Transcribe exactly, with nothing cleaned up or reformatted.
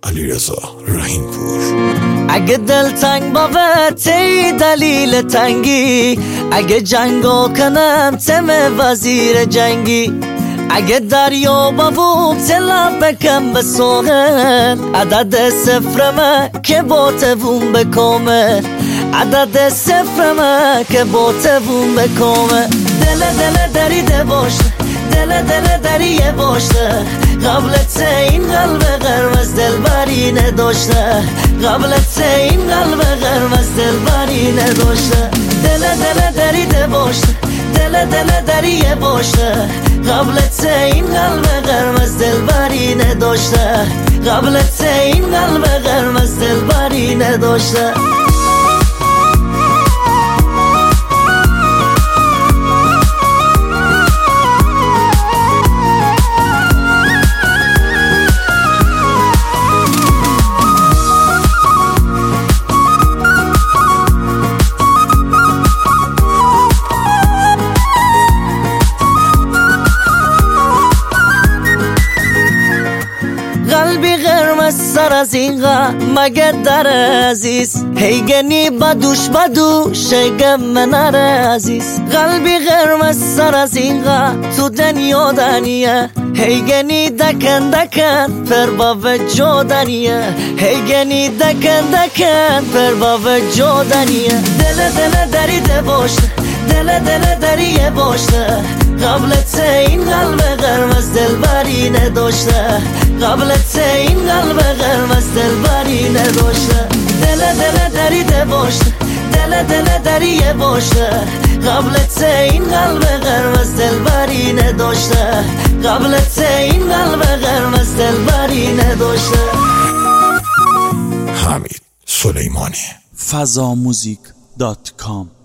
علیرضا رحیمپور. اگه دل تنگ باوتی دلیل تنگی، اگه جنگو کنم تم وزیر جنگی، اگه دریا بابوم تلاب بکم به سوغل، عدد صفرمه که با تبون بکومه، عدد صفرمه که با تبون بکومه. دل دل دریده باشه، دل دل دریه باشه، قبل این قلب قرمز دلبری نداشته، قبل این قلب قرمز دلبری نداشته. دل دل دریده باشه، دل دل دریه باشه، قبل این قلب قرمز دلبری نداشته، قبل این قلب قرمز دلبری نداشته. قلبی قرمز سر از این غم مگه در عزیز، هیگنی بدوش بدوش هیگم من عزیز. قلبی قرمز سر از این غم تو دنیا دنیه، هیگنی دکن دکن پر با وجو دنیه، هیگنی دکن دکن پر با وجو دنیه. دل دل دریده باشه، دل دل دریه باشه، قبل این قلب قرمز دلبری نداشته، قبل این قلب قرمز دلبری نداشته. دل دل دریده باشه، دل دل دریه باشه، قبل این قلب قرمز دلبری نداشته، قبل این قلب قرمز دلبری نداشته. حمید سلیمانی. فضاموزیک دات کام